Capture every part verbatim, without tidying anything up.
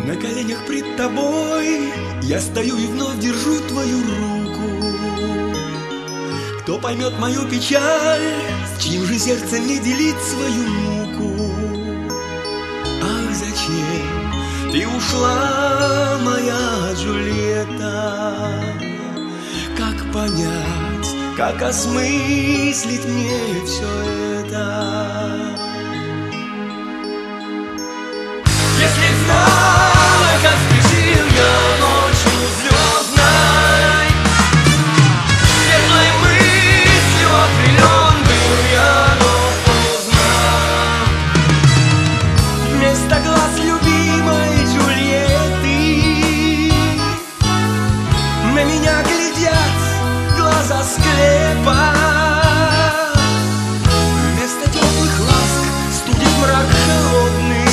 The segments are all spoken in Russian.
На коленях пред тобой я стою и вновь держу твою руку. Кто поймет мою печаль, с чьим же сердцем не делить свою муку? Ах, зачем ты ушла, моя Джульетта? Как понять, как осмыслить мне все это? Если б знала, как спешил я ночью звездной, светлой мыслью окрылен был я, но поздно. Вместо глаз любимой Джульетты на меня глядят глаза склепа. Вместо теплых ласк студит мрак холодный.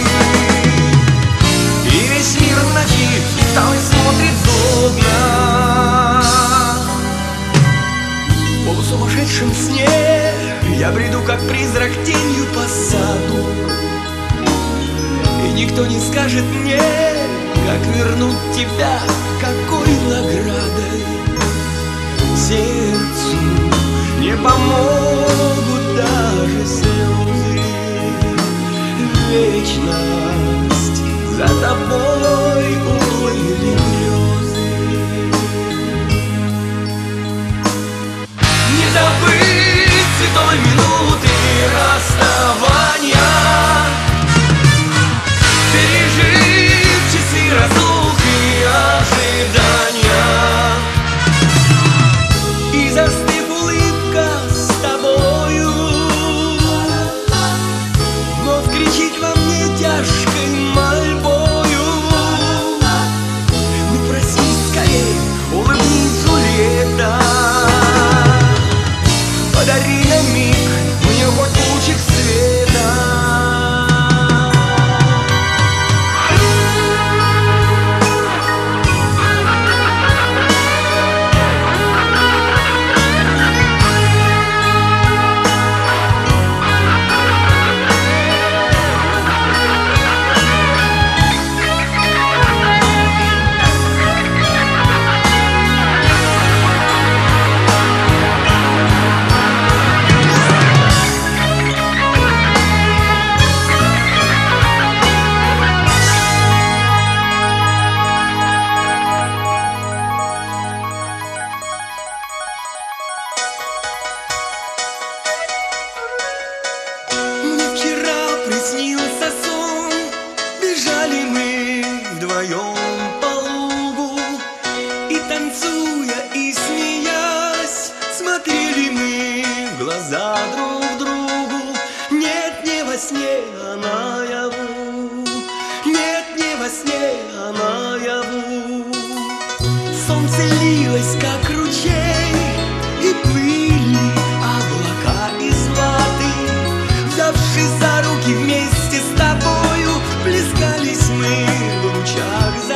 И весь мир в ночи встал и смотрит злобно. В полусумасшедшем сне я бреду, как призрак, тенью по саду. И никто не скажет мне, как вернуть тебя, какой наградой. Сердцу не помогут даже слезы. Вечность за тобой уплыли грезы. Не забыть святой минуты расставания, пережив часы разлук и ожидания. И застыв улыбка с тобою вновь кричит во мне тяжкой мольбою: ну проснись скорей, улыбнись, Джульетта. Подари на миг мне хоть лучик света. Приснился сон, бежали мы вдвоем по лугу, и танцуя и смеясь, смотрели мы в глаза друг другу. Нет, не во сне, а наяву. Нет, не во сне, а наяву. Солнце лилось, как ручей, и плыли облака из ваты. Взявшись за руки, вместе с тобою плескались мы в лучах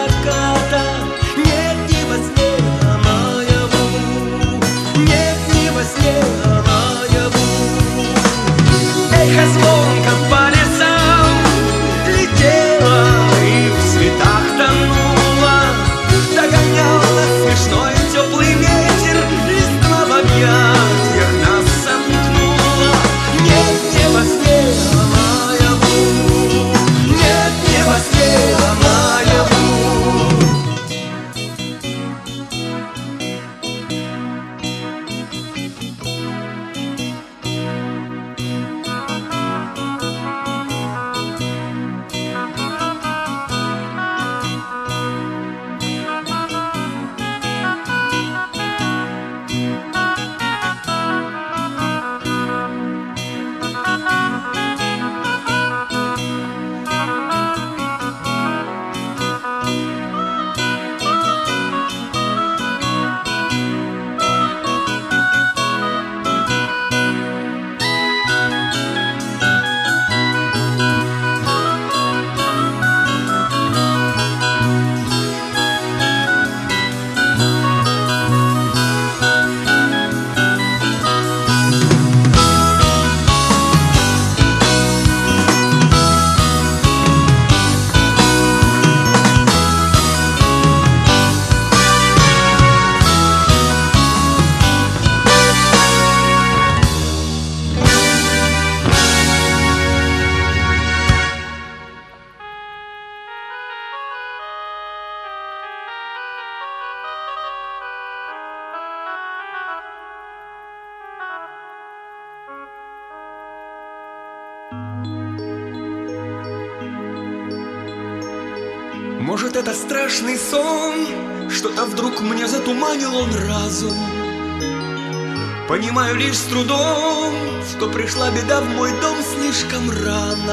Может, это страшный сон, что-то вдруг мне затуманил он разум. Понимаю лишь с трудом, что пришла беда в мой дом слишком рано.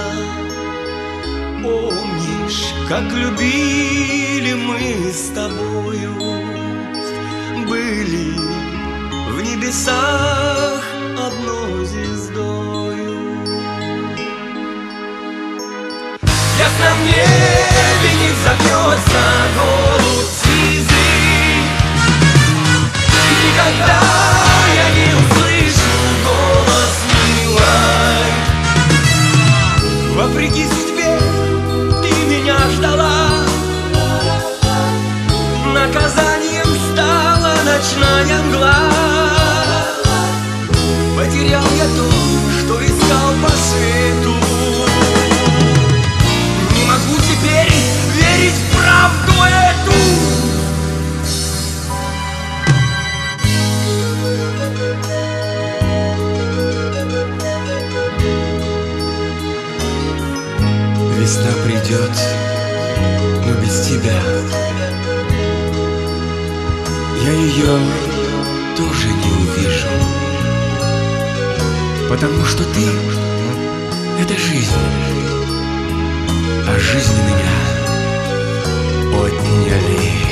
Помнишь, как любили мы с тобою, были в небесах одной звездою. В ясном небе не загнется голубь сизый. Никогда я не услышу голос милой. Вопреки судьбе ты меня ждала, наказанием стала ночная мгла. Потерял я то, что искал по свету. Не могу теперь верить в правду эту. Весна придет, но без тебя я ее тоже не увижу, потому что ты — это жизнь, а жизнь меня отняли.